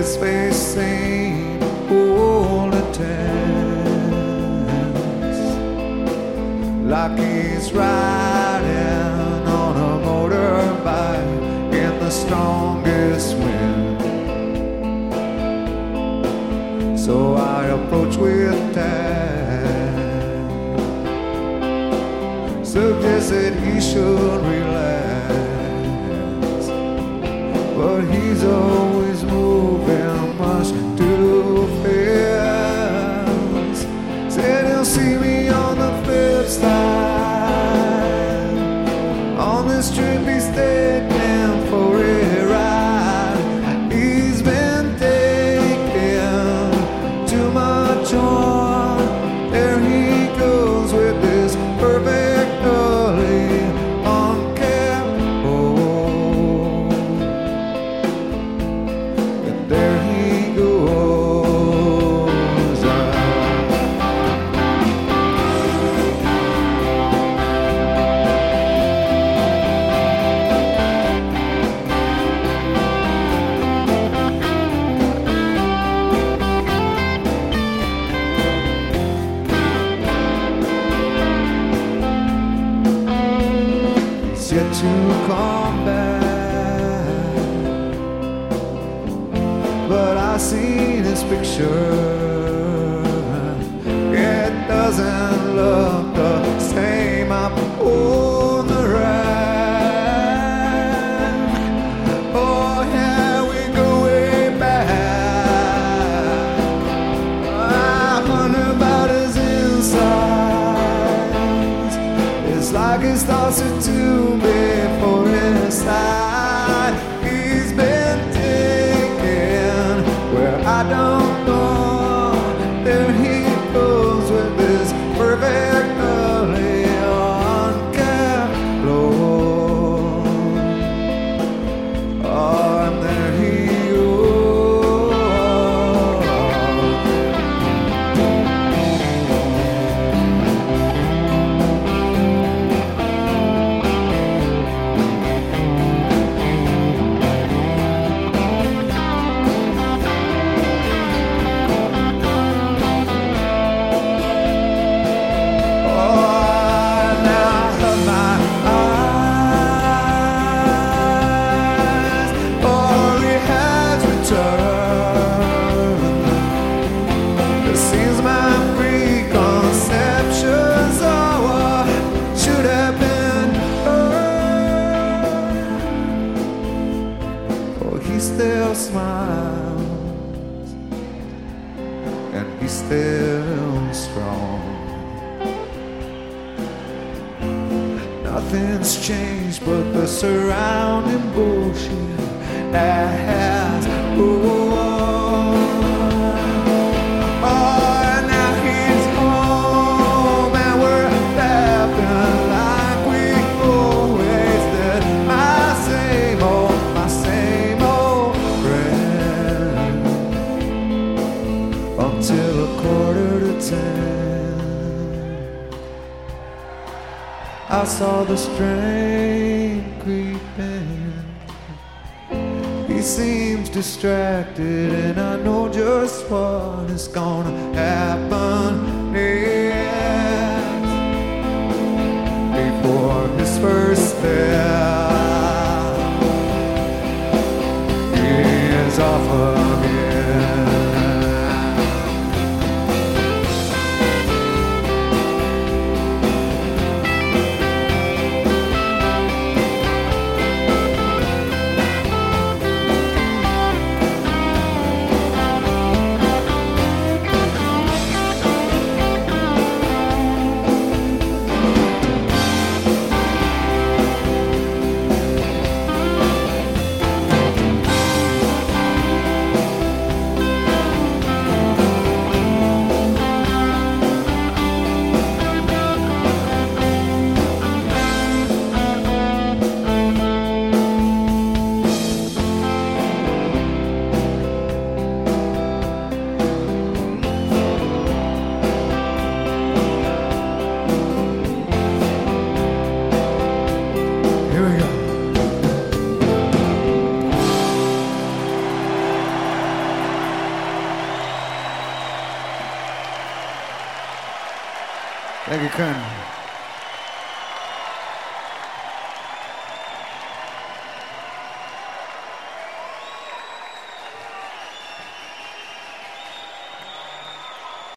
his face seemed cold and tense, like he's riding on a motorbike in the strongest wind. So I approach with tact, suggested he should relax, but he's always moving much too fast. Said he'll see me on the flip side. On this trip he's taking for a ride. He's been taking too much on. There he goes with this perfectly unkept home. And there he goes. He's yet to come back, but I seen his picture. It doesn't look the same up on the rack. Oh yeah, we go way back. I wonder about his insides. It's like his thoughts are too big for his side. He's been taken where I don't know. There he goes with this perfectly unkept flow. Oh, and there he still smiles, and he's still strong. Nothing's changed but the surrounding bullshit that has and now he's home, and we're laughing like we always did. My same old until 10:15. I saw the strain creeping. He seems distracted, and I know just what is gonna happen next. Before his first step, he is off again. Thank you, Colonel.